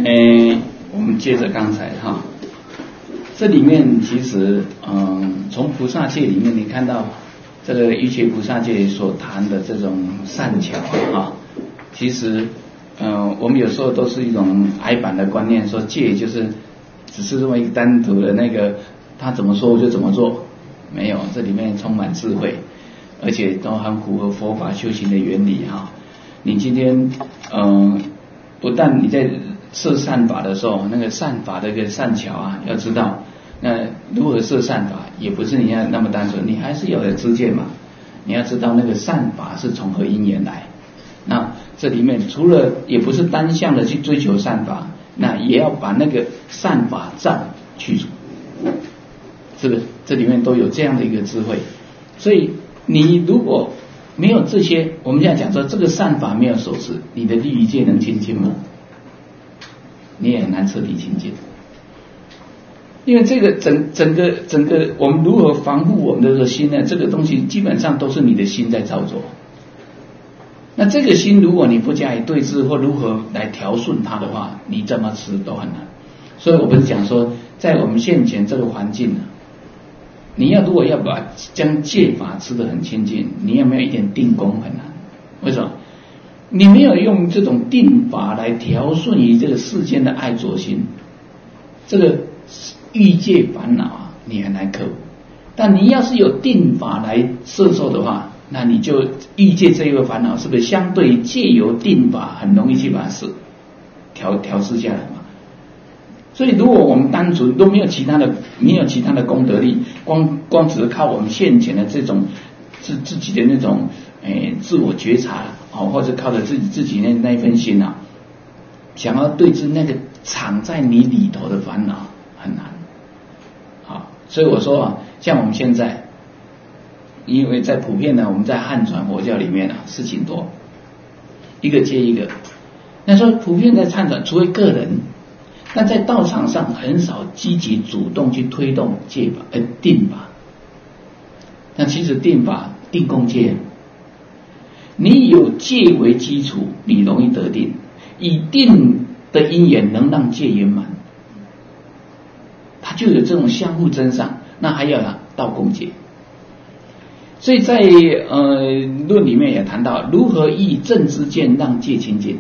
我们接着刚才哈，这里面其实从菩萨界里面你看到这个瑜伽菩萨界所谈的这种善巧啊，其实我们有时候都是一种矮板的观念，说戒就是只是这么一个单独的那个他怎么说我就怎么做，没有，这里面充满智慧，而且都很符合佛法修行的原理哈。你今天不但你在设善法的时候，那个善法的一个善巧啊，要知道那如何设善法，也不是你要那么单纯，你还是有的知见嘛。你要知道那个善法是从何因缘来，那这里面除了也不是单向的去追求善法，那也要把那个善法障去除，是不是？这里面都有这样的一个智慧。所以你如果没有这些，我们现在讲说这个善法没有守持，你的利益戒能清净吗？你也很难彻底清净。因为这个整个我们如何防护我们的这个心呢？这个东西基本上都是你的心在操作。那这个心如果你不加以对治或如何来调顺它的话，你怎么吃都很难。所以我不是讲说在我们现前这个环境呢，你要如果要将戒法吃得很清净，你有没有一点定功很难？为什么？你没有用这种定法来调顺于这个世间的爱着心，这个欲界烦恼啊，你很难克服。但你要是有定法来摄受的话，那你就欲界这一个烦恼，是不是相对于借由定法很容易去把它调试下来嘛？所以如果我们单纯都没有其他的功德力，光只是靠我们现前的这种自己的那种自我觉察或者靠着自己那一份心啊，想要对治那个藏在你里头的烦恼很难。好，所以我说啊，像我们现在，因为在普遍呢，我们在汉传佛教里面啊，事情多，一个接一个。那说普遍在汉传，除非个人，但在道场上很少积极主动去推动戒法定法。那其实定法定功戒，你有戒为基础，你容易得定，以定的因缘能让戒圆满，它就有这种相互增上。那还有道功戒。所以在论里面也谈到如何以正知见让戒清净，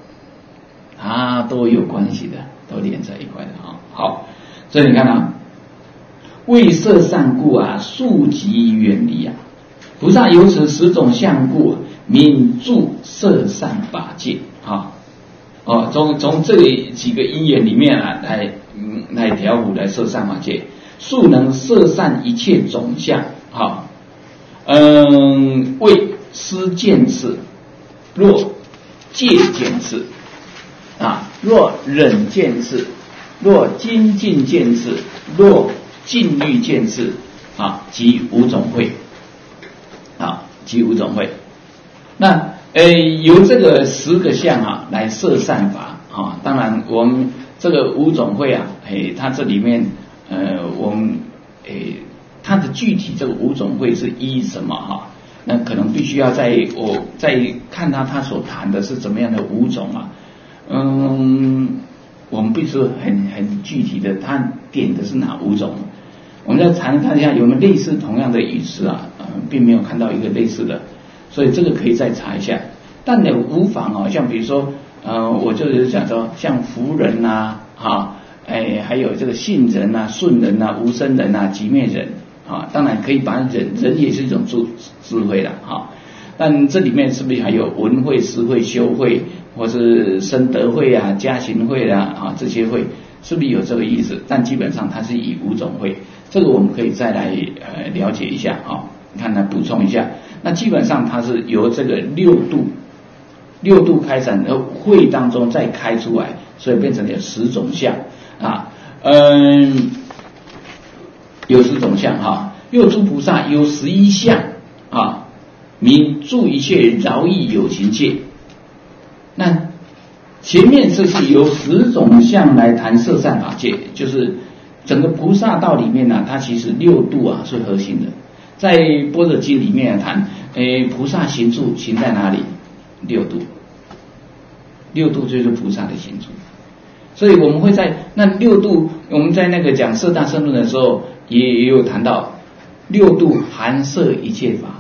都有关系的，都连在一块的啊。好，所以你看啊，为摄善故啊，速疾远离啊。菩萨由此10种相故，敏助摄善法界啊。从这里几个因缘里面啊，来调伏来摄善法界，速能摄善一切种相。好，为施见次，若戒见次啊，若忍见次，若精进见次，若禁欲见次啊，即5种慧啊，即5种慧。那由这个10个相啊来摄善法啊，当然我们这个5种慧啊，它这里面我们它的具体这个5种慧是依什么哈？那可能必须要再看他所谈的是怎么样的5种啊。我们必须很具体的，他点的是哪5种？我们再谈一下有没有类似同样的语词啊？并没有看到一个类似的，所以这个可以再查一下。但也无妨啊，像比如说我就是讲说像福人呐还有这个信人呐、顺人呐、无生人呐、寂灭人啊，当然可以把人也是一种智慧的啊。但这里面是不是还有闻慧、思慧、修慧，或是生德慧啊、加行慧啊这些慧，是不是有这个意思？但基本上它是以5种慧，这个我们可以再来了解一下啊，看来补充一下。那基本上它是由这个6度开展的慧当中再开出来，所以变成了10种相啊。有10种相哈，六诸菩萨有11相啊，明助一切饶益有情界。那前面这是由10种相来谈摄善法界，就是整个菩萨道里面呢，它其实6度啊是核心的。在般若经里面谈，菩萨行处行在哪里？6度，6度就是菩萨的行处。 所以我们会在那六度，我们在那个讲色大乘论的时候，也有谈到六度含摄一切法。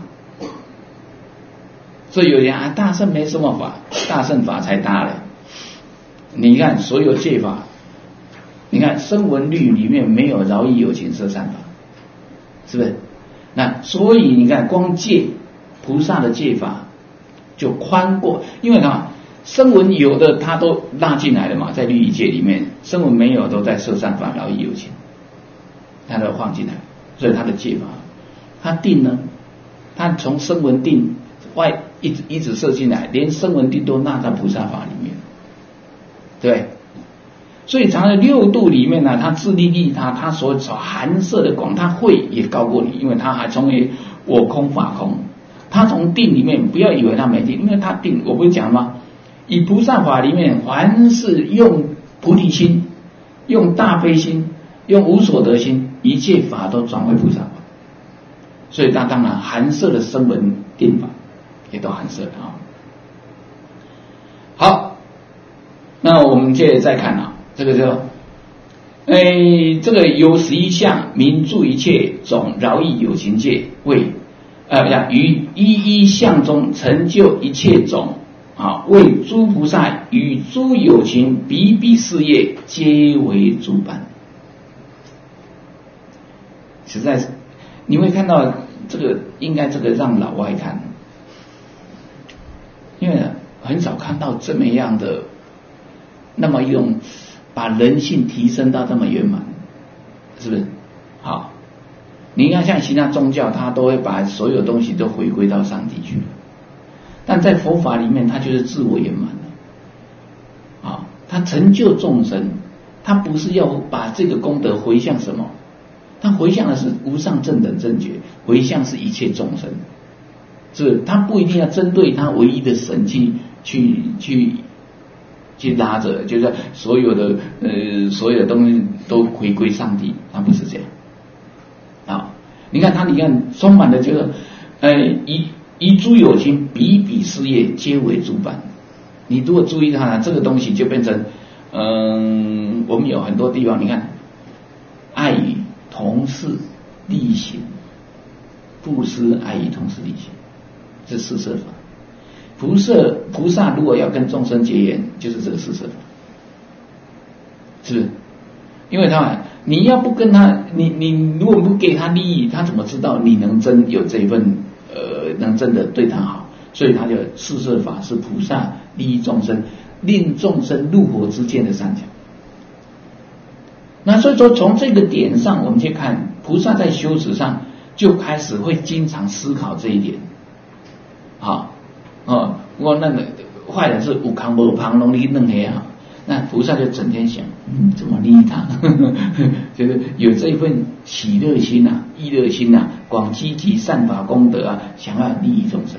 所以有人啊，大乘没什么法，大乘法才大了。你看所有戒法，你看声闻律里面没有饶益有情色善法，是不是？那所以你看光戒菩萨的戒法就宽过，因为看声闻有的他都纳进来了嘛，在律仪戒里面，声闻没有都在色善法饶益有情，他都放进来，所以他的戒法，他定呢，他从声闻定外一直射进来，连声闻定都纳在菩萨法里面，对。所以常常六度里面呢，他自利利他所含摄的广，他慧也高过你，因为他还成为我空法空。他从定里面，不要以为他没定，因为他定，我不是讲吗？以菩萨法里面，凡是用菩提心、用大悲心、用无所得心，一切法都转为菩萨法。所以他当然含摄的声闻定法也都含摄了啊。好，那我们接着再看啊。这个叫，这个有11相名著一切种饶益有情界，为于一一相中成就一切种啊，为诸菩萨与诸有情比比事业，皆为诸般。实在是，你会看到这个，应该这个让老外看，因为很少看到这么样的，那么一种。把人性提升到这么圆满，是不是？好，你看像其他宗教，他都会把所有东西都回归到上帝去，但在佛法里面，他就是自我圆满的。啊，他成就众生，他不是要把这个功德回向什么，他回向的是无上正等正觉，回向是一切众生，是他不一定要针对他唯一的神去拉着，就是所有的东西都回归上帝，他不是这样啊。你看充满的就是以诸有情比比事业，皆为诸般。你如果注意它，这个东西就变成我们有很多地方，你看爱与同事利行，布施爱与同事利行，这四摄法。菩萨如果要跟众生结缘，就是这个四摄法，是不是？因为你要不跟他，你如果不给他利益，他怎么知道你能真有这份能真的对他好？所以他就四摄法是菩萨利益众生，令众生入佛之见的善巧。那所以说从这个点上，我们去看菩萨在修持上就开始会经常思考这一点，好。我那个坏人是有康无旁拢你弄黑啊，那菩萨就整天想，怎么利益他？就是有这一份喜乐心啊、意乐心啊，广积集善法功德啊，想要利益众生，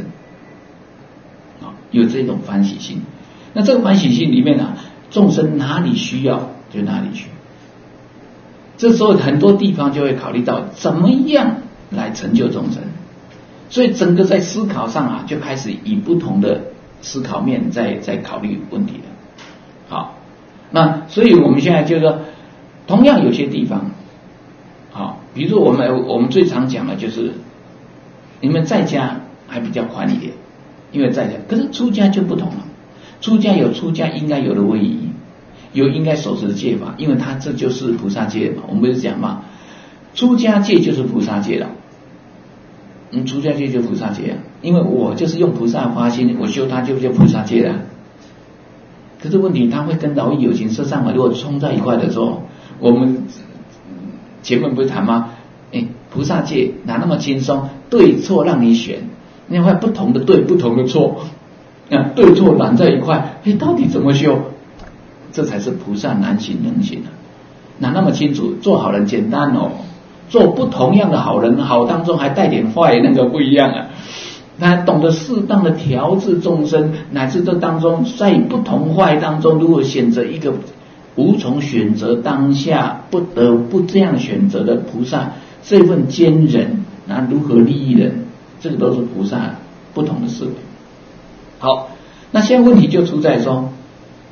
有这种欢喜心。那这个欢喜心里面啊，众生哪里需要就哪里去。这时候很多地方就会考虑到怎么样来成就众生。所以整个在思考上啊，就开始以不同的思考面在考虑问题了。好，那所以我们现在就是说，同样有些地方，好，比如说我们最常讲的就是，你们在家还比较宽一点，因为在家，可是出家就不同了。出家有出家应该有的威仪，有应该守持的戒法，因为他这就是菩萨戒嘛。我们不是讲嘛，出家戒就是菩萨戒了。出家戒就菩萨戒啊，因为我就是用菩萨发心，我修它就菩萨戒了。可是问题，它会跟饶益有情色善法如果冲在一块的时候，我们前面不是谈吗？菩萨戒哪那么轻松？对错让你选，你会不同的对，不同的错，对错揽在一块，到底怎么修？这才是菩萨难行能行啊！哪那么清楚？做好人简单哦。做不同样的好人，好当中还带点坏，那个不一样啊。他懂得适当的调制众生，乃至这当中在不同坏当中，如果选择一个无从选择当下不得不这样选择的菩萨，这份坚忍，那如何利益人，这个都是菩萨不同的思维。好，那现在问题就出在说，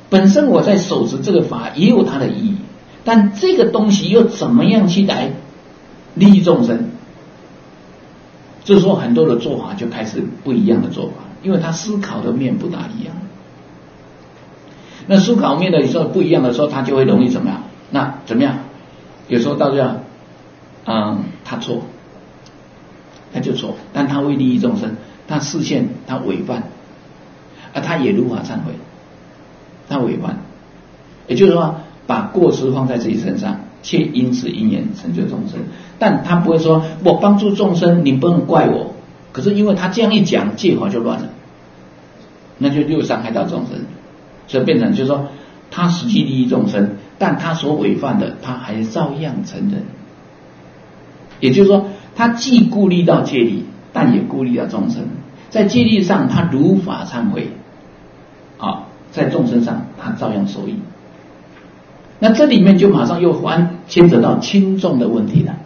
本身我在手持这个法也有它的意义，但这个东西又怎么样去来利益众生？就是说很多的做法就开始不一样的做法，因为他思考的面不大一样。那思考面的有时候不一样的时候，他就会容易怎么样？那怎么样？有时候到这样，他错，他就错，但他为利益众生，他视线他违犯，他也如法忏悔，他违犯，也就是说把过失放在自己身上，却因此因缘成就众生。但他不会说我帮助众生，你不能怪我。可是因为他这样一讲，戒法就乱了，那就又伤害到众生，所以变成就是说他实际利益众生，但他所违犯的，他还照样承认。也就是说，他既顾虑到戒律，但也顾虑到众生。在戒律上，他如法忏悔，在众生上，他照样受益。那这里面就马上又牵扯到轻重的问题了。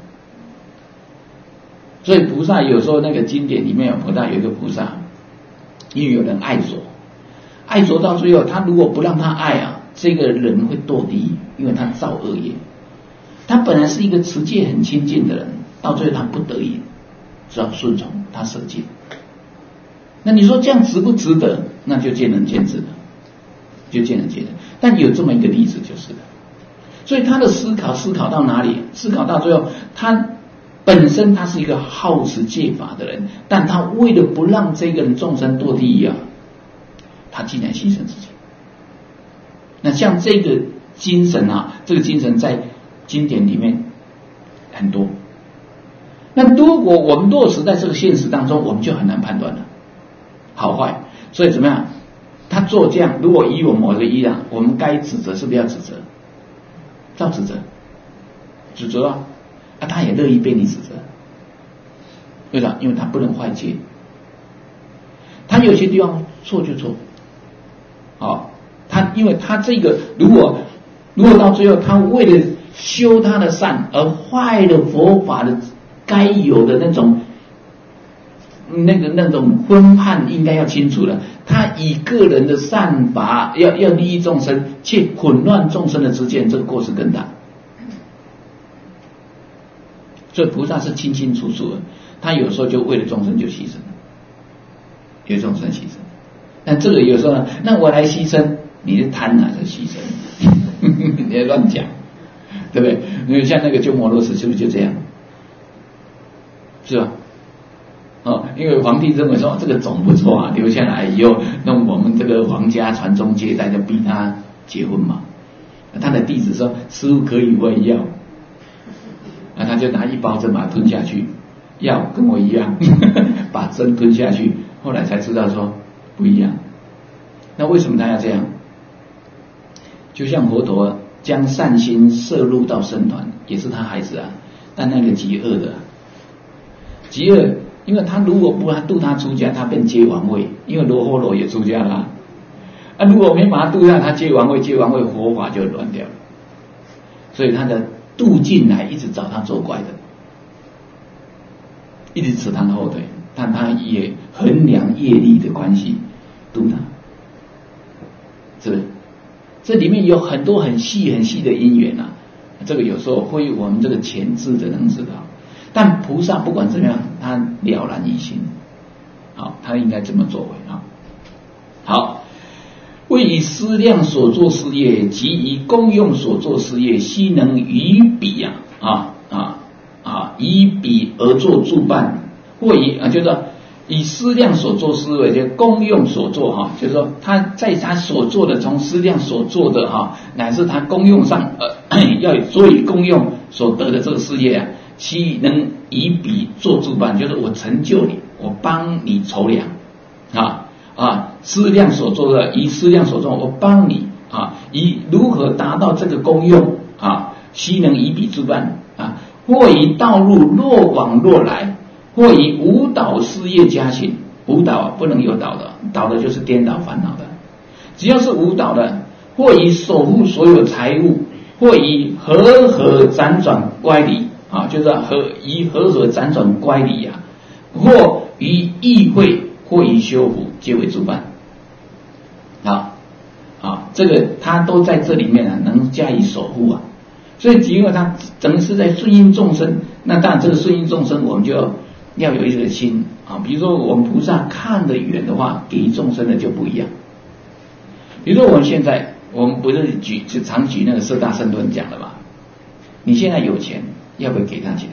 所以菩萨有时候那个经典里面有菩萨有一个菩萨，因为有人爱着，爱着到最后，他如果不让他爱这个人会堕地狱，因为他造恶业。他本来是一个持戒很清净的人，到最后他不得已只要顺从，他舍戒。那你说这样值不值得？那就见仁见智了，就见仁见智。但有这么一个例子就是了。所以他的思考到哪里？思考到最后，他本身他是一个好持戒法的人，但他为了不让这个人众生堕地狱他竟然牺牲自己。那像这个精神这个精神在经典里面很多。那如果我们落实在这个现实当中，我们就很难判断了好坏。所以怎么样？他做这样，如果以我们的依然，我们该指责是不是要指责？照指责他也乐意被你指责。为啥？因为他不能坏戒，他有些地方错就错。因为他这个如果到最后，他为了修他的善而坏了佛法的该有的那种分判，应该要清楚了。他以个人的善法要利益众生，却混乱众生的知见，这个过失更大。所以菩萨是清清楚楚的，他有时候就为了众生就牺牲了，为众生牺牲。但这个有时候那我来牺牲，你是贪哪是牺牲？你在乱讲，对不对？因为像那个鸠摩罗什是不是就这样？是吧？因为皇帝认为说这个种不错留下来以后，那我们这个皇家传宗接代，就逼他结婚嘛。他的弟子说：“师父可以，我也要。”他就拿一包针把它吞下去，要跟我一样，把针吞下去。后来才知道说不一样。那为什么他要这样？就像佛陀将善心摄入到僧团，也是他孩子但那个极恶的，极恶。因为他如果不度他出家，他变接王位，因为罗睺罗也出家了如果没把他度下，他接王位，佛法就乱掉了。所以他的度进来一直找他作怪的，一直扯他的后腿，但他也衡量业力的关系度他，是不是？这里面有很多很细的因缘这个有时候会我们这个前知的能知道。但菩萨不管怎么样，他了然于心，他应该这么作为好，为以思量所作事业，及以功用所作事业，悉能于彼以彼而作助伴，或以就是说以思量所作事业，就是功用所作就是说他在他所做的，从思量所做的乃至他功用上要所以功用所得的这个事业悉能以彼做助伴，就是我成就你，我帮你筹量思量所做的，以思量所做，我帮你以如何达到这个功用悉能以彼助伴或以道路若往若来，或以无导事业加行。无导不能有导的，导的就是颠倒烦恼的，只要是无导的，或以守护所有财物，或以和辗转乖离就是以和辗转乖离或以意会，或以修福，皆为助伴这个他都在这里面啊，能加以守护啊。所以结果他整个是在顺应众生。那当然这个顺应众生，我们就要有一个心啊。比如说我们菩萨看得远的话，给予众生的就不一样。比如说我们现在，我们不是常举那个四大圣论讲的嘛？你现在有钱，要不要给他钱？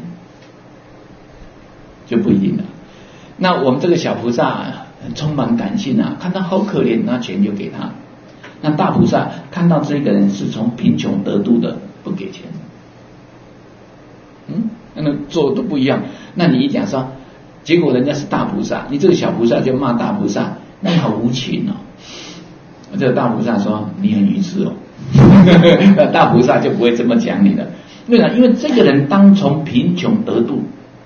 就不一定了。那我们这个小菩萨充满感性啊，看他好可怜，那钱就给他。那大菩萨看到这个人是从贫穷得度的，不给钱。那做都不一样。那你一讲说，结果人家是大菩萨，你这个小菩萨就骂大菩萨，那你好无情哦。这个大菩萨说你很愚痴哦，那大菩萨就不会这么讲你了。为什么？因为这个人当从贫穷得度，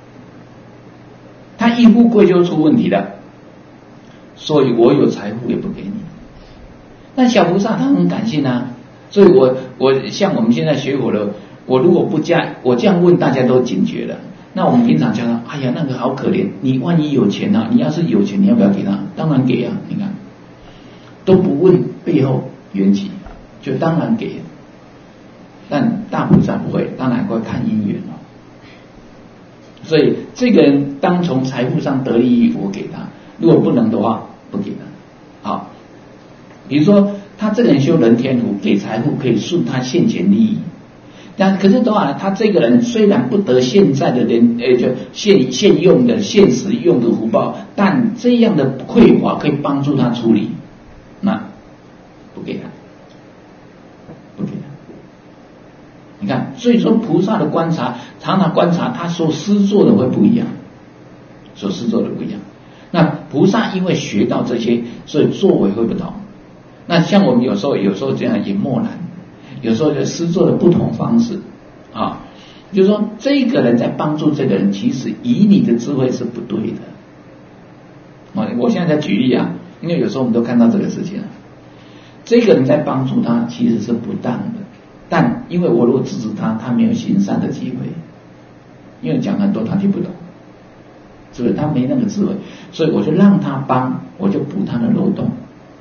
他一富贵就出问题了，所以我有财富也不给你。那小菩萨他很感性啊，所以我像我们现在学佛了，我如果不加，我这样问大家都警觉了。那我们平常叫他，哎呀那个好可怜，你万一有钱啊，你要是有钱你要不要给他？当然给啊，你看都不问背后缘起，就当然给。但大菩萨不会，当然会看因缘哦。所以这个人当从财富上得利益，我给他；如果不能的话，不给他。好，比如说他这个人修人天福，给财富可以顺他现前利益。但可是的话，他这个人虽然不得现在的人，就现用的现实用的福报，但这样的匮乏可以帮助他处理，那不给他，不给他。你看，所以说菩萨的观察，常常观察他所施做的会不一样，所施做的不一样。那菩萨因为学到这些，所以作为会不同。那像我们有时候这样也默然，有时候就施作的不同方式啊，就是说这个人在帮助这个人，其实以你的智慧是不对的。我现在在举例啊，因为有时候我们都看到这个事情啊，这个人在帮助他其实是不当的。但因为我如果制止他，他没有行善的机会，因为讲很多他听不懂，是不是？他没那个智慧，所以我就让他帮，我就补他的漏洞。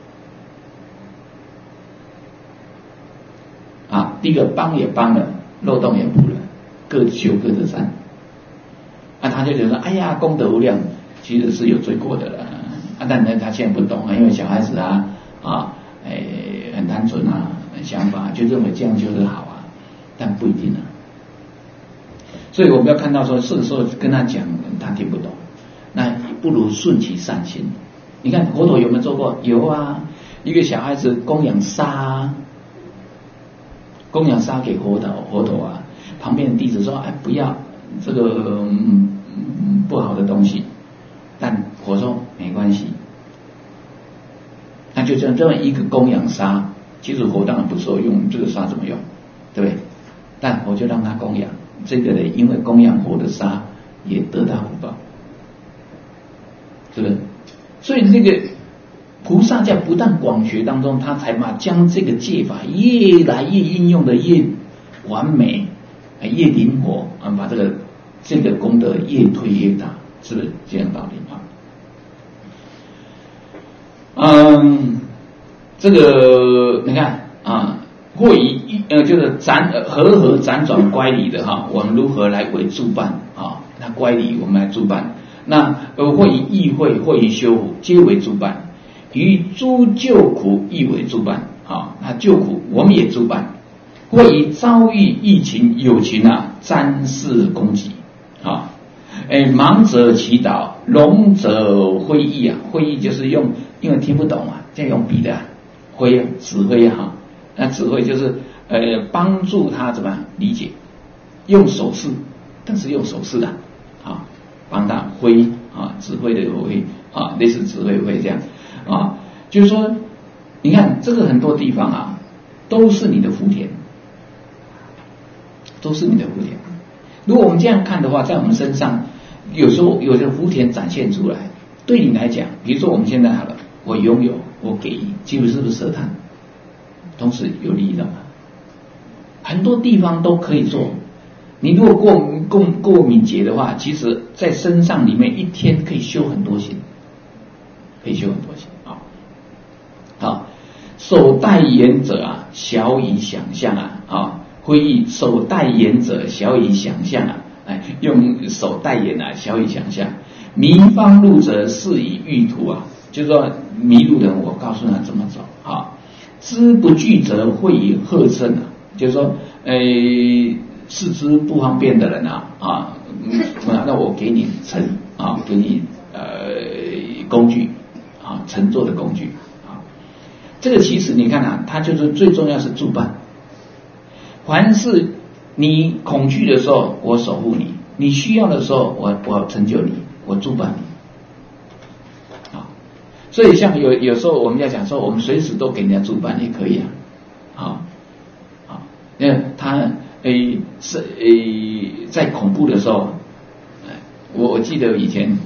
啊，第一个帮也帮了，漏洞也补了，各修各的善。啊，他就觉得说，哎呀，功德无量，其实是有罪过的了。啊，但呢，他现在不懂啊，因为小孩子啊，很单纯啊。想法就认为这样就是好啊，但不一定啊。所以我们要看到说，是时候跟他讲，他听不懂，那不如顺其善心。你看佛陀有没有做过？有啊，一个小孩子供养沙，供养沙给佛陀啊，旁边的弟子说：“哎，不要这个不好的东西。”但佛说没关系，那就这么一个供养沙。其实佛当然不说用这个沙怎么用，对不对？但佛就让他供养这个人，因为供养佛的沙也得到福报，是不是？所以这个菩萨在不但广学当中，他才将这个戒法越来越应用的越完美，越灵活啊，把这个功德越推越大，是不是这样道理啊？这个你看啊，或以就是和辗转乖离的哈，我们如何来为助伴啊？那乖离我们来助伴，那或以意会，或以修福，皆为助伴。于诸救苦亦为助伴啊，那救苦我们也助伴。或以遭遇疫情有情啊，瞻视攻击啊，盲者祈祷，聋者会意啊，会意就是因为听不懂啊，这样用笔的。指挥哈，那指挥就是帮助他怎么样理解，用手势，但是用手势的啊，帮他挥啊，指挥的挥啊，类似指挥这样啊，就是说，你看这个很多地方啊，都是你的福田，都是你的福田。如果我们这样看的话，在我们身上，有时候有的福田展现出来，对你来讲，比如说我们现在好了，我拥有。我给予，几乎是不是舍贪？同时有利益的嘛？很多地方都可以做。你如果过敏捷的话，其实在身上里面一天可以修很多心，可以修很多心啊。好， 守代言者啊，小以想象啊，会以守代言者小以想象用守代言小以想象。迷方路者是以欲途就是说迷路的人，我告诉他怎么走知不具则会以贺胜就是说四肢不方便的人那我给你给你工具乘坐的工具这个其实你看它就是最重要是助伴。凡是你恐惧的时候，我守护你；你需要的时候，我成就你，我助伴你。所以像有时候我们要讲说，我们随时都给人家助伴也可以因为他在恐怖的时候，我记得以前，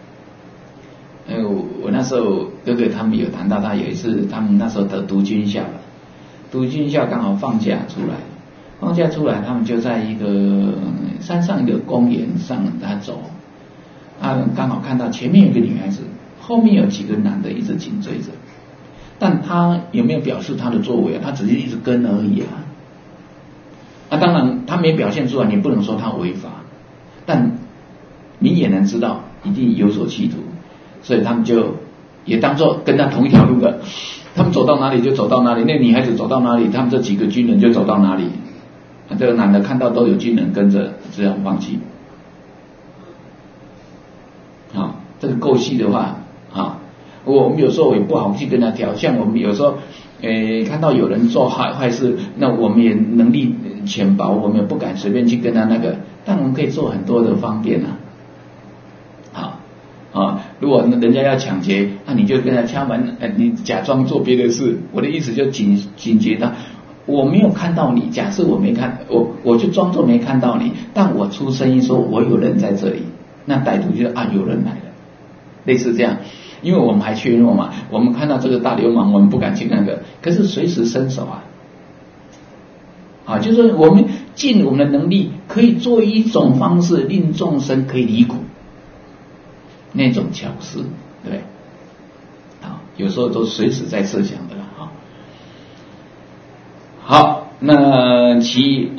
我那时候哥哥他们有谈到，他有一次他们那时候读军校了，读军校刚好放假出来，他们就在一个山上一个公园上他走，刚好看到前面有个女孩子，后面有几个男的一直紧追着，但他有没有表示他的作为他只是一直跟而已当然他没表现出来，你不能说他违法，但你也能知道一定有所企图，所以他们就也当作跟他同一条路的，他们走到哪里就走到哪里，那女孩子走到哪里，他们这几个军人就走到哪里。这个男的看到都有军人跟着，只好放弃。这个够细的话我们有时候也不好去跟他挑，像我们有时候看到有人做坏事，那我们也能力浅薄，我们也不敢随便去跟他但我们可以做很多的方便如果人家要抢劫，那你就跟他敲门，你假装做别的事。我的意思就警觉到，我没有看到你，假设我没看，我就装作没看到你，但我出声音说我有人在这里，那歹徒就有人来了，类似这样。因为我们还怯懦嘛，我们看到这个大流氓，我们不敢去可是随时伸手就是我们尽我们的能力，可以做一种方式令众生可以离苦，那种巧思，对不对？有时候都随时在设想的好，那其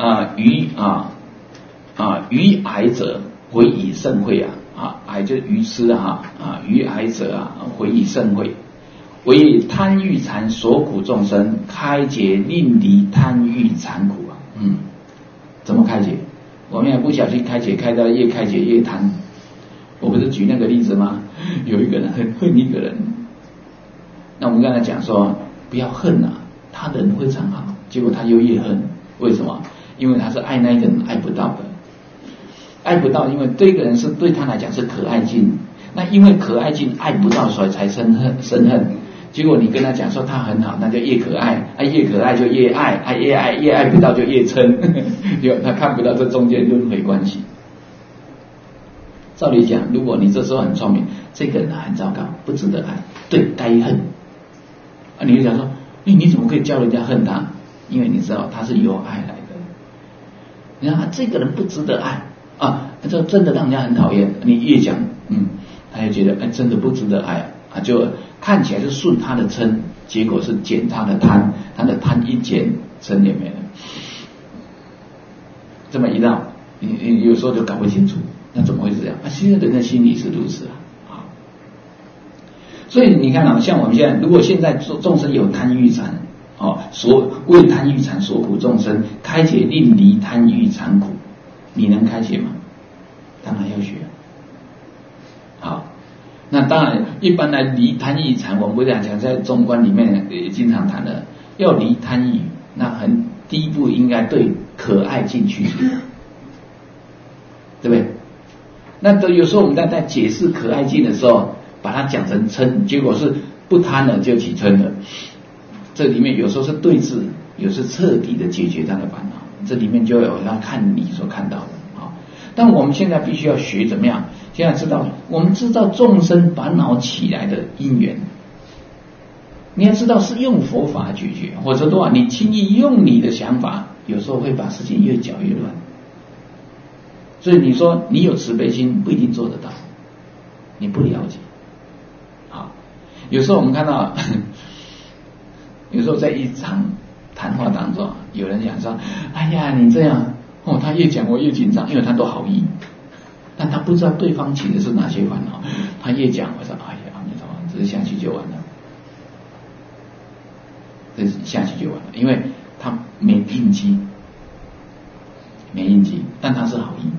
愚癌者回以甚慧癌就是愚痴愚癌者回以甚慧，为贪欲残所苦众生，开解令离贪欲残苦怎么开解？我们也不小心开解，开到越开解越贪。我不是举那个例子吗？有一个人很恨一个人，那我们刚才讲说不要恨他人非常好，结果他又越恨，为什么？因为他是爱那个人爱不到的，因为这个人是对他来讲是可爱境，那因为可爱境爱不到，所以才生恨。结果你跟他讲说他很好，那就越可爱，越可爱就越爱，越爱不到就越嗔，他看不到这中间轮回关系。照理讲，如果你这时候很聪明，这个人很糟糕，不值得爱，对，该恨你就讲说，你怎么可以叫人家恨他？因为你知道他是由爱来的。你看这个人不值得爱这真的让人家很讨厌。你越讲，他就觉得真的不值得爱就看起来是顺他的嗔，结果是减他的贪，他的贪一减，嗔也没了。这么一绕，你有时候就搞不清楚，那怎么会是这样？其实人的心理是如此所以你看像我们现在，如果现在众生有贪欲残为贪欲残所苦众生，开解令离贪欲残苦，你能开解吗？当然要学。那当然一般来离贪欲残，我们不讲在中观里面也经常谈的，要离贪欲，那第一步应该对可爱进去，对不对？那有时候我们在解释可爱境的时候，把它讲成嗔，结果是不贪了就起嗔了。这里面有时候是对治，有时彻底的解决他的烦恼，这里面就有他看你所看到的但我们现在必须要学怎么样？现在我们知道众生烦恼起来的因缘，你要知道是用佛法解决，或者的话你轻易用你的想法，有时候会把事情越搅越乱。所以你说你有慈悲心不一定做得到，你不了解有时候我们看到有时候在一场谈话当中，有人讲说：“哎呀，你这样哦。”他越讲我越紧张，因为他都好意，但他不知道对方起的是哪些烦恼。他越讲，我说：“哎呀，阿弥陀佛，这下去就完了，这下去就完了。”因为他没印记，但他是好意。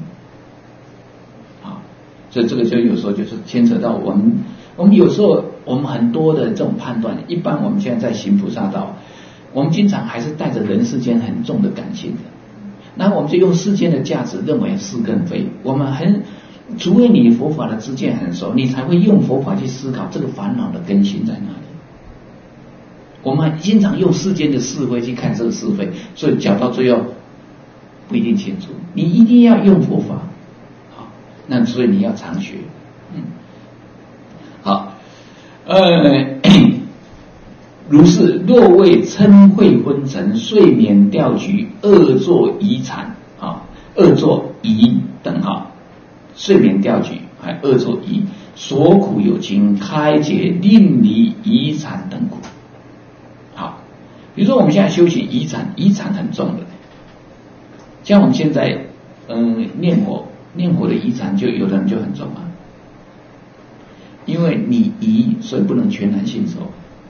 所以这个就有时候就是牵扯到我们有时候我们很多的这种判断，一般我们现在在行菩萨道，我们经常还是带着人世间很重的感性的，那我们就用世间的价值认为是跟非。我们除非你佛法的知见很熟，你才会用佛法去思考这个烦恼的根性在哪里。我们经常用世间的是非去看这个是非，所以讲到最后不一定清楚。你一定要用佛法。那所以你要常学，好，如是若为嗔恚昏沉、睡眠掉举、恶作疑惨恶作疑等睡眠掉举还恶作疑，所苦有情，开解令离疑惨等苦。好，比如说我们现在修行疑惨很重的，像我们现在念佛的疑惨，就有的人就很重啊，因为你疑，所以不能全然信受。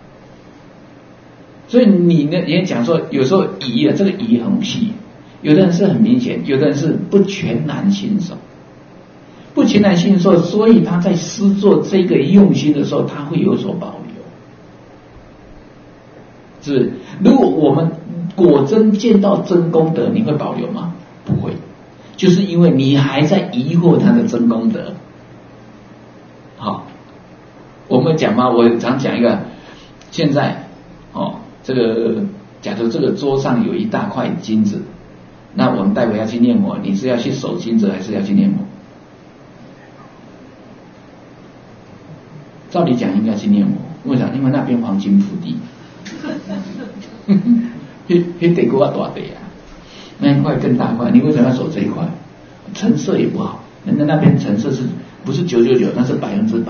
所以你呢也讲说，有时候疑这个疑很细，有的人是很明显，有的人是不全然信受，不全然信受，所以他在施作这个用心的时候，他会有所保留。是不是？如果我们果真见到真功德，你会保留吗？不会。就是因为你还在疑惑他的真功德。好，我们讲嘛，我常讲一个，现在这个假如这个桌上有一大块金子，那我们待会要去念佛，你是要去守金子还是要去念佛？照理讲应该去念佛，为啥？因为那边黄金铺地，那地够大地啊。那一块更大块，你为什么要守这一块？成色也不好，人家那边成色是不是999？那是100%，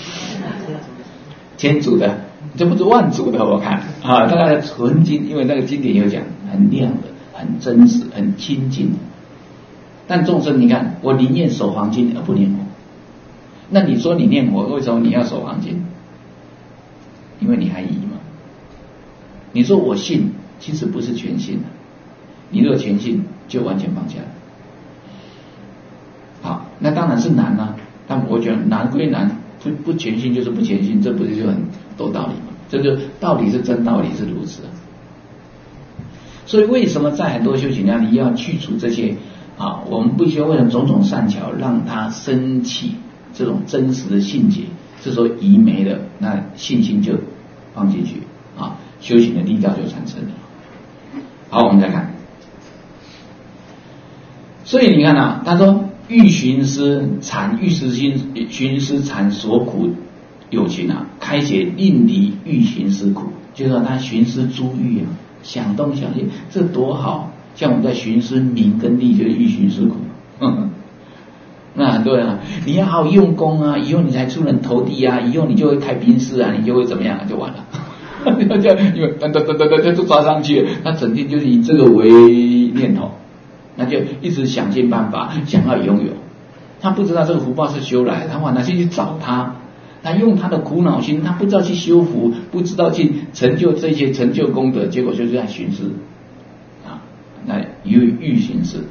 千组的，这不是万组的，我看大概的纯金，因为那个经典有讲，很亮的，很真实，很清净。但众生，你看，我宁愿守黄金而不念佛。那你说你念佛，为什么你要守黄金？因为你还疑嘛。你说我信，其实不是全信的。你若全信，就完全放下了。好，那当然是难啊，但我觉得难归难，不全信就是不全信，这不是就很多道理吗？这就道理是真道理是如此。所以为什么在很多修行家你要去除这些我们必须为了种种善巧，让它升起这种真实的信解，这时候疑没了，那信心就放进去修行的力道就产生了。好，我们再看。所以你看他说欲寻思禅所苦有情开解令离欲寻思苦，就是说他寻思诸欲想东想西，这多好。像我们在寻思名跟利，就是欲寻思苦。那很多人你要好用功以后你才出人头地以后你就会开宾士你就会怎么样就完了。因为就抓上去了，他整天就是以这个为念头，那就一直想尽办法想要拥有。他不知道这个福报是修来的，他反而去找他用他的苦恼心，他不知道去修福，不知道去成就这些成就功德，结果就是在寻思那欲寻思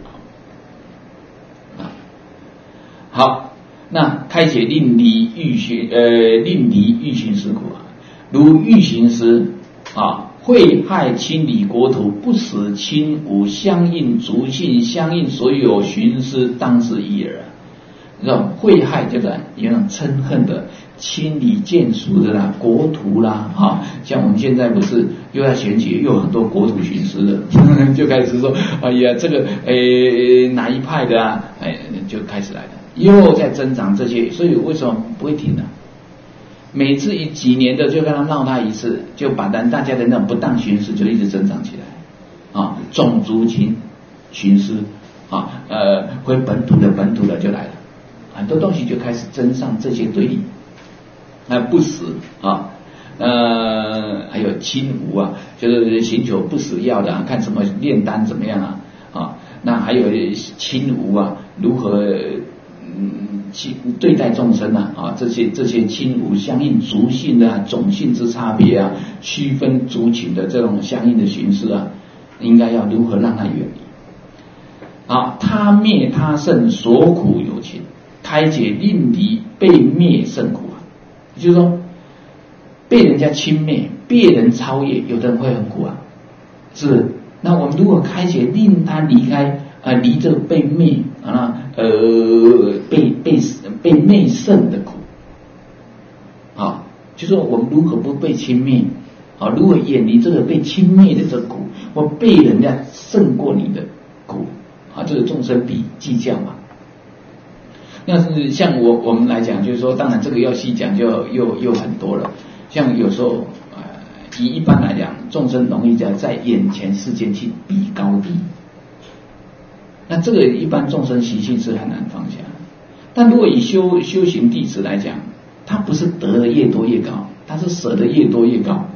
好，那开解令离欲寻思苦如欲寻思会害清理国土，不使亲无相应族性，相应所有寻思，当是一耳。这种会害就是有种嗔恨的，清理见属的啦，国土啦像我们现在不是又要选举，又有很多国土寻思的，就开始说哎呀这个哪一派的就开始来了，又在增长这些，所以为什么不会停呢？每次几年的就跟他闹他一次，就把大家的那种不当寻思就一直增长起来种族情寻思回本土的就来了，很多东西就开始增上这些对立，不死还有亲无啊，就是寻求不死药的看什么炼丹怎么样那还有亲无啊，如何对待众生这些亲无相应族性的种性之差别区分族群的这种相应的形式应该要如何让它远离他灭他胜所苦有情，开解令敌被灭胜苦就是说被人家轻蔑，被人超越，有的人会很苦是不是？那我们如果开解令他离开离这个被灭被灭胜的苦就是说我们如何不被轻蔑如何远离这个被轻蔑的这个苦，或被人家胜过你的苦这个众生比计较嘛。那是像我们来讲，就是说当然这个要细讲就又很多了。像有时候以一般来讲，众生容易在眼前世间去比高低，那这个一般众生习性是很难放下。但如果以修行弟子来讲，他不是得的越多越高，他是舍的越多越高。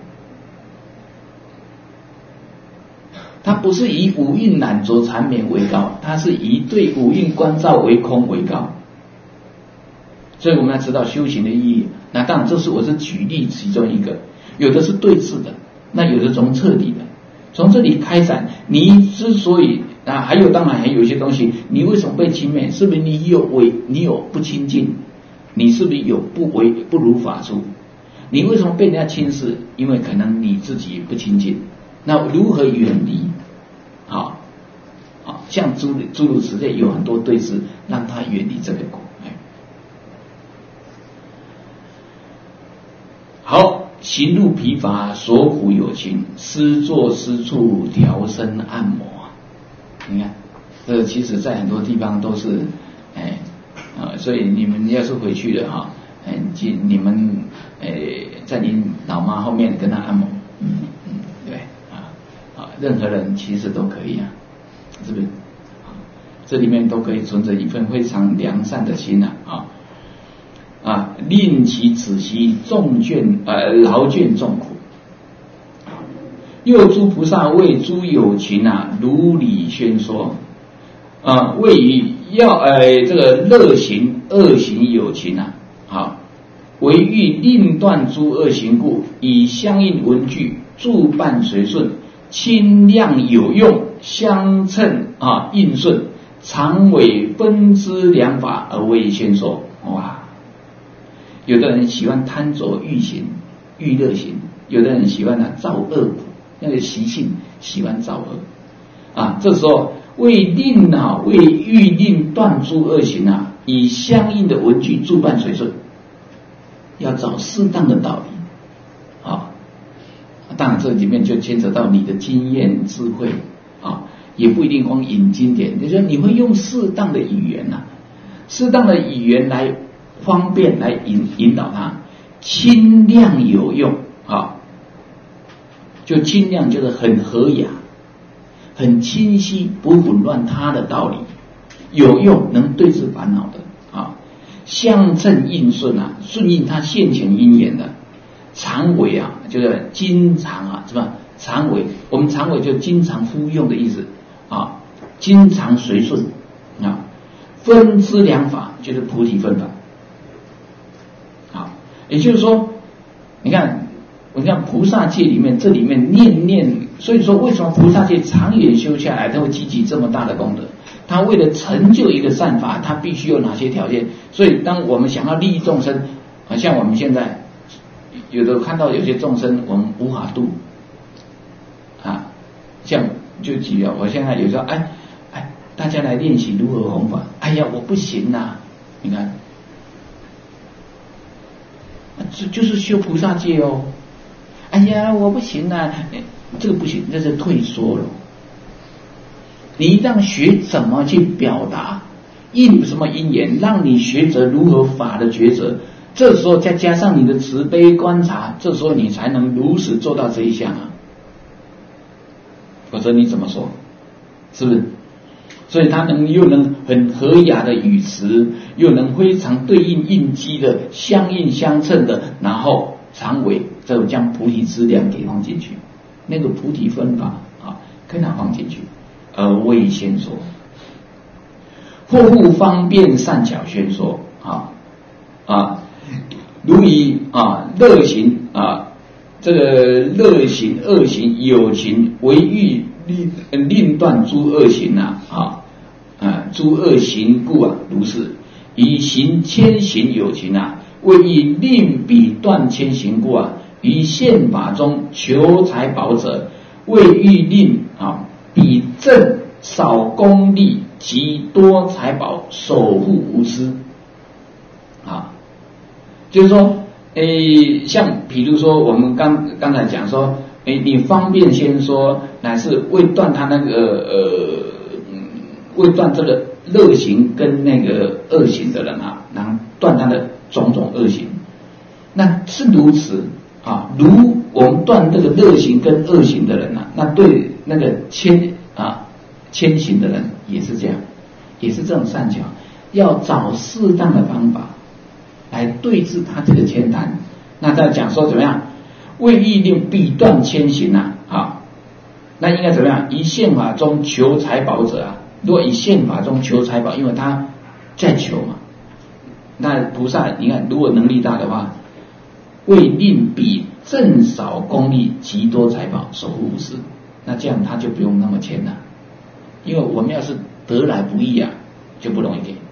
他不是以五蕴染着缠绵为高，他是以对五蕴观照为空为高。所以我们要知道修行的意义。那当然我是举例其中一个，有的是对峙的，那有的从彻底的，从这里开展。你之所以还有当然还有一些东西，你为什么被轻蔑？是不是你有不清净？你是不是有不如法术？你为什么被人家轻视？因为可能你自己不清净。那如何远离？像诸如此类有很多对峙，让他远离这个苦。好，行路疲乏，所苦有情，施作施处，调身按摩。你看，这个其实在很多地方都是，所以你们要是回去的你们在你老妈后面跟她按摩，对任何人其实都可以是不是？这里面都可以存着一份非常良善的心令其此习重倦劳倦重苦。又诸菩萨为诸有情如理宣说为于要这个乐行恶行有情为欲令断诸恶行故，以相应文句助伴随顺，轻量有用，相称应顺，常为分支良法而为宣说。有的人喜欢贪着欲行欲乐行，有的人喜欢造恶苦，那个习性喜欢造恶这时候为欲令断诸恶行以相应的文句助伴随顺，要找适当的道理当然这里面就牵扯到你的经验智慧也不一定光引经典，就是你会用适当的语言适当的语言来方便来引导他，轻量有用就轻量就是很和雅，很清晰，不混乱他的道理，有用能对治烦恼的相称应顺顺应他现前因缘的，常为就是经常是吧？常为我们常为就经常服用的意思经常随顺分支良法就是菩提分法也就是说你看菩萨戒里面这里面念，所以说为什么菩萨戒长远修下来他会积集这么大的功德？他为了成就一个善法，他必须有哪些条件？所以当我们想要利益众生像我们现在有的看到有些众生我们无法度像就举我现在有时候大家来练习如何弘法，我不行你看就是修菩萨戒我不行这个不行，这是退缩了。你一旦学怎么去表达，应什么因缘，让你学着如何法的抉择，这时候再加上你的慈悲观察，这时候你才能如实做到这一项否则你怎么说？是不是？所以他又能很和雅的语词，又能非常对应应机的相应相称的，然后常为这种将菩提资粮给放进去，那个菩提分法啊，可以拿放进去，而未先说。或复方便善巧宣说如以乐行这个乐行恶行有情为欲令断诸恶行诸恶行故如是。以行千行有情为以令彼断千行故于宪法中求财宝者，为欲令彼正少功利及多财宝守护无私就是说像比如说我们刚才讲说你方便先说乃是为断他那个为断这个乐行跟那个恶行的人然后断他的种种恶行，那是如此如我们断这个乐行跟恶行的人那对那个千行的人也是这样，也是这种善巧，要找适当的方法来对治他这个千贪。那再讲说怎么样？为欲令彼断千行那应该怎么样？以宪法中求财宝者如果以宪法中求财宝，因为他在求嘛，那菩萨你看，如果能力大的话，为令彼正少功利极多财宝守护无私，那这样他就不用那么谦了，因为我们要是得来不易就不容易给，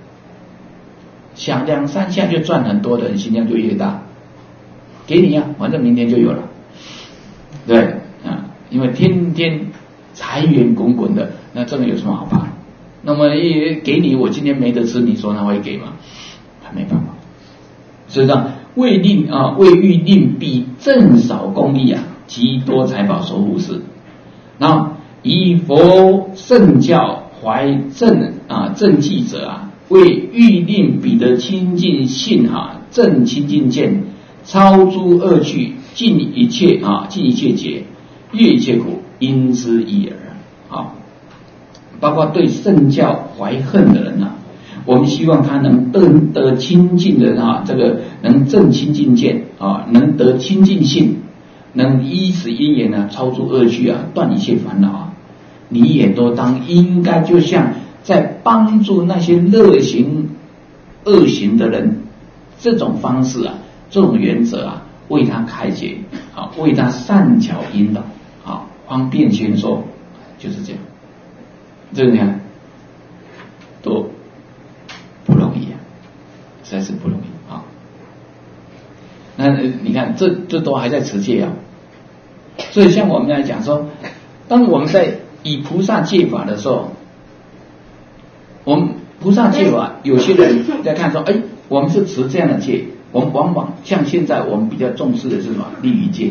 想2、3下就赚很多的人心量就越大，给你反正明天就有了，对因为天天财源滚滚的，那这个有什么好怕？那么给你，我今天没得吃，你说他会给吗？他没办法。所以说，为欲令彼正少功利极多财宝守护事。然后以佛圣教怀正记者为欲令彼得清净性正清净见，超诸恶趣，尽一切劫，越一切苦，因之一耳包括对圣教怀恨的人我们希望他能得清净的这个能证清净见能得清净性，能依此因缘超出恶趣断一切烦恼你也都应该就像在帮助那些乐行恶行的人这种方式这种原则为他开解为他善巧引导方便先说，就是这样。这个你看都不容易实在是不容易那你看这都还在持戒所以像我们来讲说，当我们在以菩萨戒法的时候，我们菩萨戒法有些人在看说我们是持这样的戒，我们往往像现在我们比较重视的是什么？利欲戒，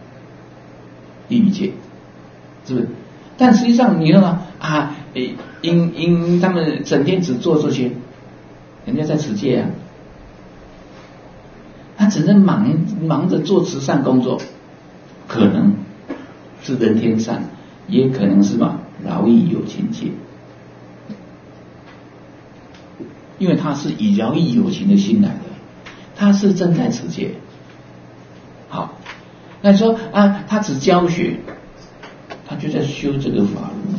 是不是？但实际上你看因他们整天只做这些，人家在持戒他只是忙着做慈善工作，可能是人天善，也可能是饶益有情戒，因为他是以饶益有情的心来的，他是正在持戒。好，那说他只教学，他就在修这个法律，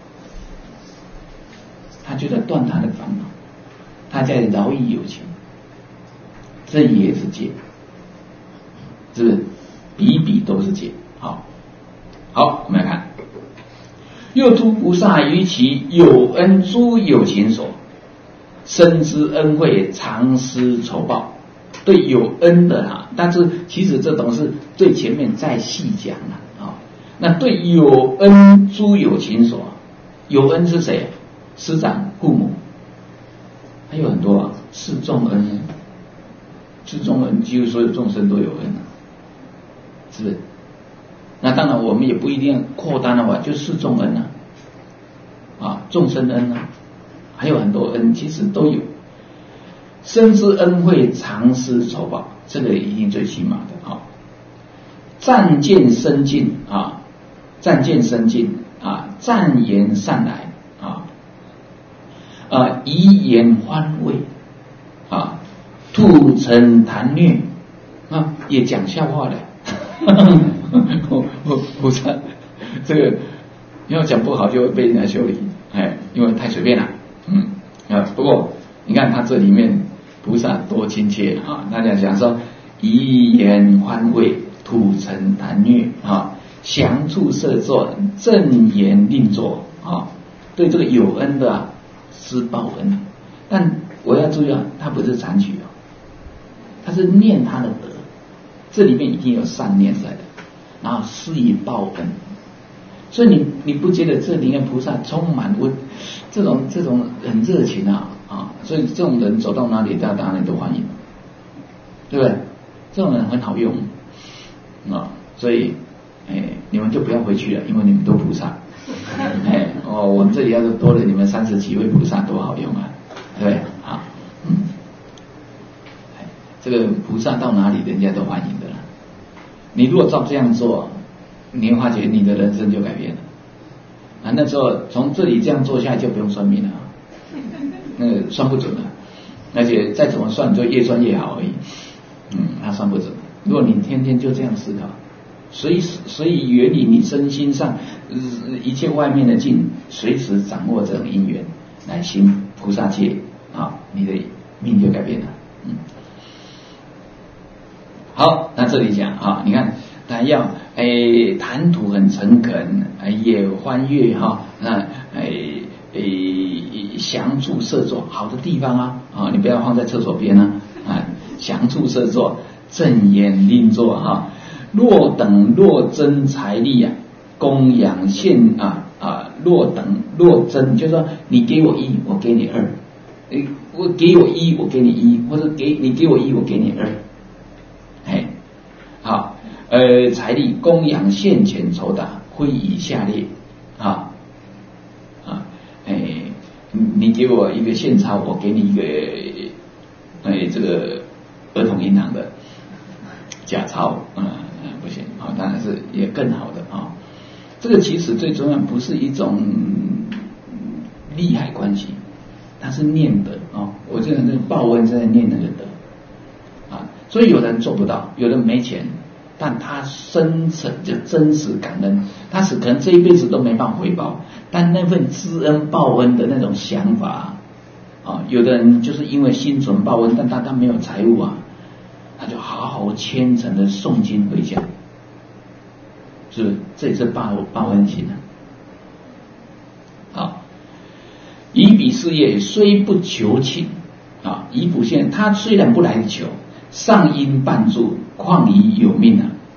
他就在断他的烦恼，他在饶益有情，这也是戒，是不是？比比都是戒。好，我们来看，又诸菩萨于其有恩诸有情所，深知恩惠，常施酬报。对有恩的但是其实这都是最前面再细讲那对有恩诸有情所，有恩是谁？师长、父母，还有很多是众恩，是众恩，几乎所有众生都有恩是不是？那当然我们也不一定扩大的话，就是众恩众生恩还有很多恩，其实都有。深知恩惠，常施酬报，这个一定最起码的暂见深进暂言善来遗言欢慰吐尘谈虐啊，也讲笑话的。菩萨这个要讲不好就会被人家修理，因为太随便了。不过你看他这里面菩萨多亲切啊！大家讲说怡言欢慰，土尘谈虐啊，详处摄作，正言令作啊。对这个有恩的施报恩，但我要注意啊，他不是残曲哦，他是念他的德，这里面一定有善念在的，然后施以报恩。所以你不觉得这里面菩萨充满这种很热情啊？所以这种人走到哪里到哪里都欢迎，对不对？这种人很好用啊，所以你们就不要回去了，因为你们都菩萨。我们这里要是多了你们30几位菩萨，多好用啊，对不对？这个菩萨到哪里人家都欢迎的了。你如果照这样做，你会发觉你的人生就改变了啊！那时候从这里这样做下来就不用算命了，算不准了，而且再怎么算就越算越好而已。他算不准。如果你天天就这样思考，所以原理你身心上一切外面的境，随时掌握这种因缘来行菩萨戒啊，你的命就改变了。好，那这里讲啊，你看他要谈吐很诚恳，也欢悦哈，详处摄作，好的地方啊，你不要放在厕所边详处摄作，正言令作哈。若等若增财力供养现若等若增，就是说你给我1，我给你2，我给我1，我给你1，或者你给我1，我给你2。好，财力供养现前酬答，会以下列你给我一个现钞，我给你一个这个儿童银行的假钞，不行啊，当然是也更好的啊。这个其实最重要不是一种利害关系，它是念德啊。我这个人报恩在念那个德啊，所以有人做不到，有人没钱，但他深沉就真实感恩，他是可能这一辈子都没办法回报，但那份知恩报恩的那种想法啊，有的人就是因为心存报恩，但他没有财物啊，他就好好虔诚的诵经回向，是不是？这也是报恩心啊。好，以彼事业虽不求请啊，以卜现他虽然不来求，上因伴助，况以有命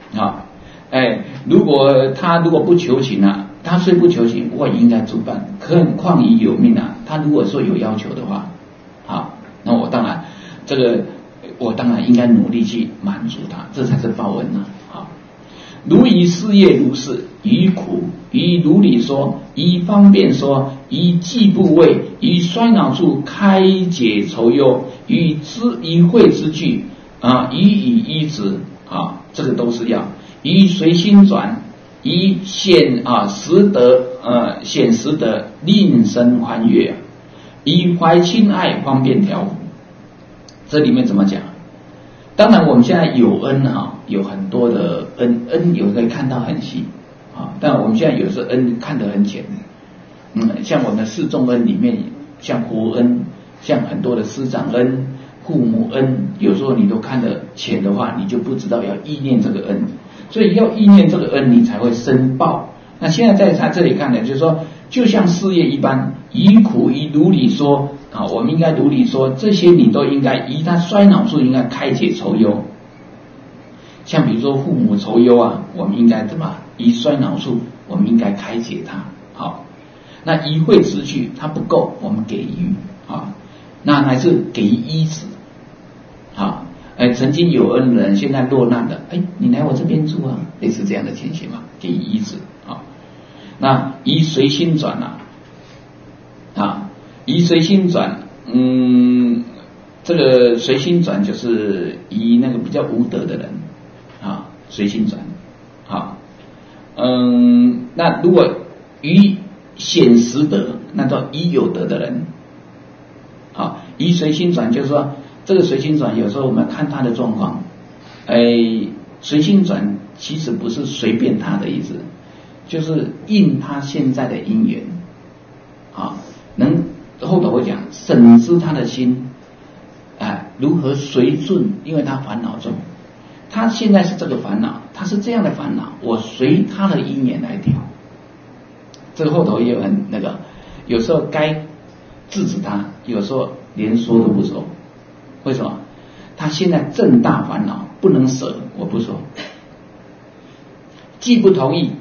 如果他不求情他虽不求情，我也应该助伴。况以有命他如果说有要求的话，那我当然应该努力去满足他，这才是报恩如以事业如是，于苦，于如理说，于方便说，于济部位，于衰老处开解愁忧，于会之具予以医治这个都是要。于随心转，于显实德，令生欢悦，于怀亲爱，方便调伏。这里面怎么讲？当然我们现在有恩有很多的恩有可以看到很细但我们现在有时候恩看得很浅。像我们的四重恩里面，像活恩，像很多的师长恩、父母恩，有时候你都看得浅的话，你就不知道要意念这个恩，所以要意念这个恩，你才会申报。那现在在他这里看的，就是说，就像事业一般，以苦以如理说我们应该如理说，这些你都应该以他衰老处应该开解愁忧。像比如说父母愁忧我们应该怎么以衰老处，我们应该开解他。那一会之具他不够，我们给予那还是给予医治曾经有恩的人，现在落难的，你来我这边住类似这样的情形嘛，给予医治那以随心转以随心转，这个随心转就是以那个比较无德的人随心转那如果于显实德，那叫以有德的人以随心转，就是说这个随心转有时候我们看他的状况随心转其实不是随便他的意思，就是应他现在的因缘啊，能后头会讲审知他的心，如何随顺，因为他烦恼重，他现在是这个烦恼，他是这样的烦恼，我随他的因缘来调。这个后头也很那个，有时候该制止他，有时候连说都不说。为什么？他现在正大烦恼不能舍，我不说，既不同意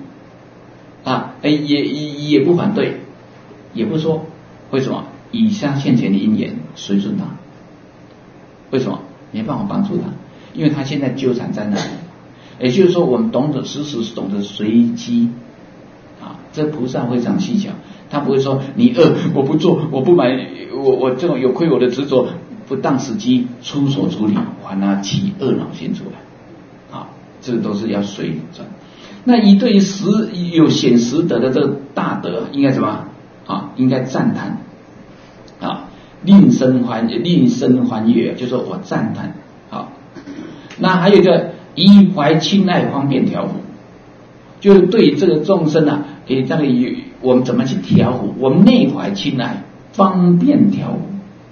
也不反对，也不说。为什么？以下现前的因缘随顺他。为什么？没办法帮助他，因为他现在纠缠在那里。也就是说，我们时时懂得随机这菩萨非常细巧，他不会说你我不做，我不买，我这种有亏我的执着，不当时机出手处理，还他起恶恼心出来这个都是要随转。那对于有显实德的这个大德，应该什么应该赞叹令生欢悦，就说我赞叹那还有一个以怀亲爱方便调伏，就是对这个众生这个我们怎么去调伏？我们内怀亲爱，方便调伏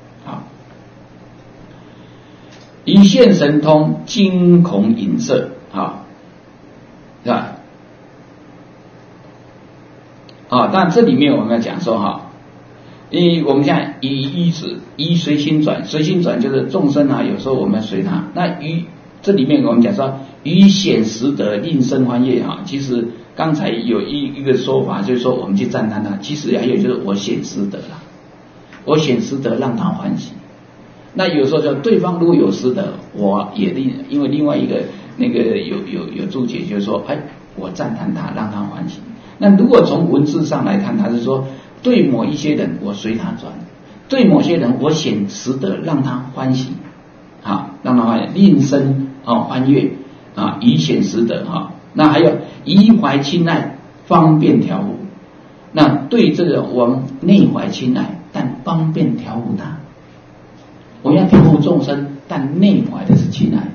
一现神通，惊恐隐射是吧？但这里面我们要讲说我们现在以随心转，随心转就是众生有时候我们随他。那这里面我们讲说于显实德令生欢悦其实刚才有一个说法，就是说我们去赞叹他，其实还有就是我显实德我显实德让他欢喜。那有时候就对方如果有实德，我也因为另外一个那个有注解，就是说我赞叹他让他欢喜。那如果从文字上来看，他是说对某一些人我随他转，对某些人我显实德让他欢喜让他欢喜，令生欢悦以显实德那还有以怀亲爱，方便调伏。那对这个我们内怀亲爱，但方便调伏他。我们要调伏众生，但内怀的是亲爱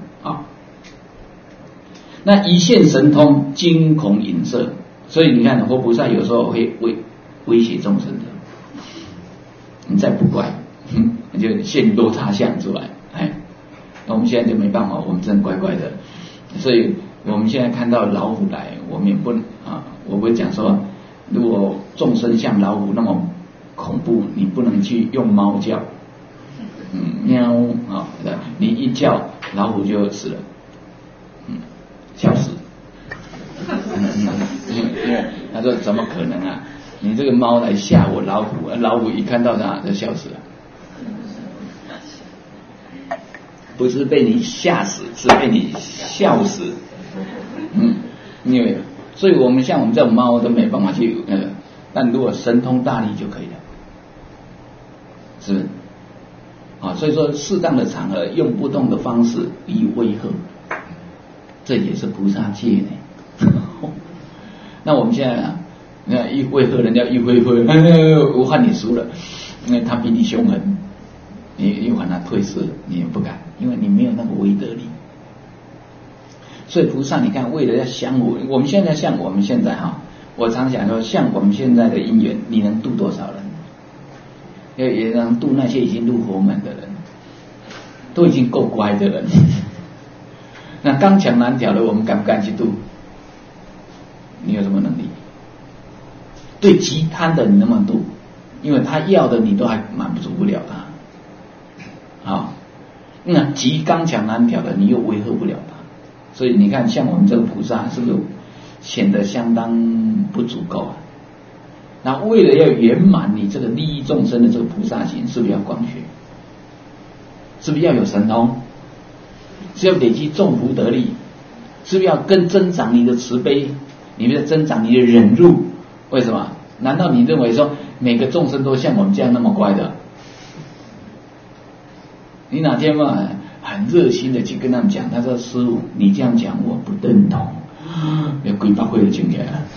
那一现神通，惊恐隐射。所以你看佛菩萨有时候会威胁众生的，你再不乖你就现落差相出来那我们现在就没办法，我们真乖乖的。所以我们现在看到老虎来，我们也不我不会讲说如果众生像老虎那么恐怖，你不能去用猫叫喵你一叫老虎就死了笑死因为他说怎么可能你这个猫来吓我老虎，老虎一看到它就笑死了。不是被你吓死，是被你笑死因为所以我们像我们这种猫都没办法去但如果神通大力就可以了，是不是所以说适当的场合用不同的方式以威吓，这也是菩萨戒呢那我们现在一威吓人家一威吓我看你输了，因为他比你凶狠，你喊他退色你也不敢，因为你没有那个威德力。所以菩萨你看为了要降伏，我们现在像我们现在我常讲说像我们现在的因缘，你能度多少人？也能度那些已经入佛门的人，都已经够乖的人那刚强难调的我们敢不敢去度？你有什么能力？对极贪的你能不能度？因为他要的你都还满足不了他那极刚强难调的你又威吓不了他。所以你看像我们这个菩萨是不是显得相当不足够那为了要圆满你这个利益众生的这个菩萨行，是不是要广学？是不是要有神通？是要累积众福德力？是不是要增长你的慈悲？你要增长你的忍辱？为什么？难道你认为说每个众生都像我们这样那么乖的？你哪天很热心的去跟他们讲，他说师父你这样讲我不认同，要鬼把会的请起来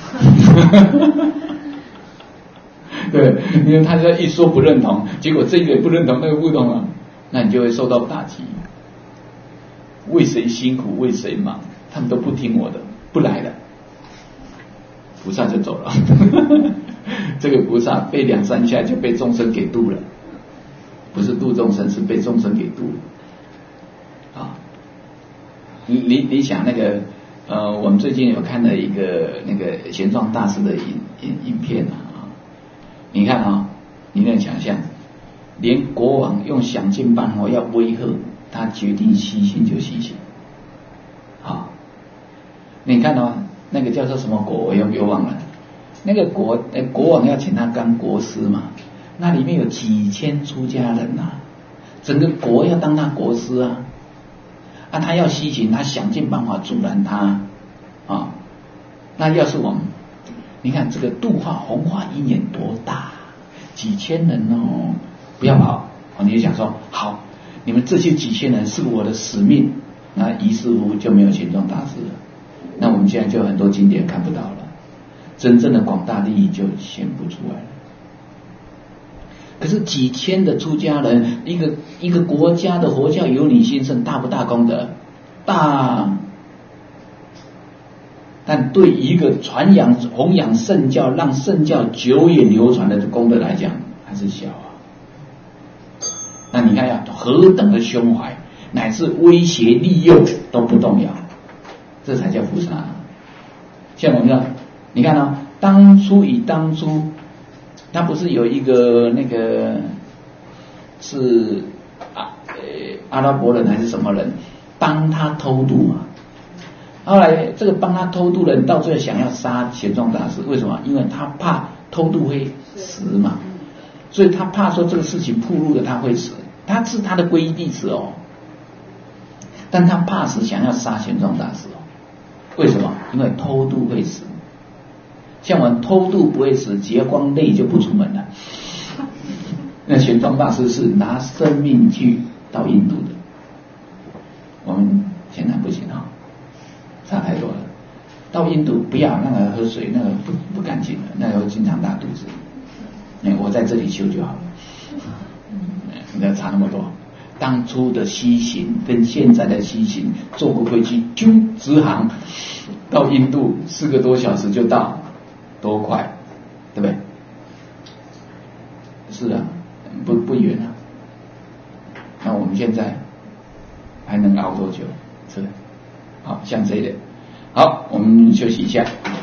对，因为他就一说不认同，结果这个也不认同，那个不认同那你就会受到打击。 为谁辛苦为谁忙，他们都不听我的，不来了，菩萨就走了。这个菩萨被2、3下就被众生给度了，不是度众生，是被众生给度了啊。你想那个我们最近有看了一个那个玄奘大师的影片啊，你看啊，你能想象，连国王用想尽办法要威吓他，决定西行就西行啊。你看啊，那个叫做什么国，我又忘了。那个国王要请他当国师嘛，那里面有几千出家人啊，整个国要当他国师啊，他要西行，他想尽办法阻拦他啊。那要是我们，你看这个度化弘化因缘多大，几千人哦，不要跑，你就想说好，你们这些几千人是我的使命，那于是乎就没有玄奘大师了。那我们现在就很多经典看不到了，真正的广大利益就显不出来了。可是几千的出家人，一个国家的佛教有你兴盛，大不大功德？大。但对一个传扬弘扬圣教，让圣教久远流传的功德来讲，还是小啊。那你看呀，何等的胸怀，乃至威胁利诱都不动摇，这才叫菩萨。像我们说，你看啊，当初他不是有一个那个是阿拉伯人还是什么人帮他偷渡嘛？后来这个帮他偷渡人到最后想要杀玄奘大师，为什么？因为他怕偷渡会死嘛，所以他怕说这个事情暴露了他会死，他是他的皈依弟子哦，但他怕死，想要杀玄奘大师哦。为什么？因为偷渡会死。像我们偷渡不会死，结光泪就不出门了。那玄奘大师是拿生命去到印度的，我们现在不行啊，差太多了。到印度不要那个喝水，那个不干净的，那个会经常拉肚子。我在这里修就好了，你要差那么多。当初的西行跟现在的西行，坐个飞机就直航到印度，4个多小时就到。多快，对不对？是啊，不远啊。那我们现在还能熬多久？是的，好像这一点。好，我们休息一下。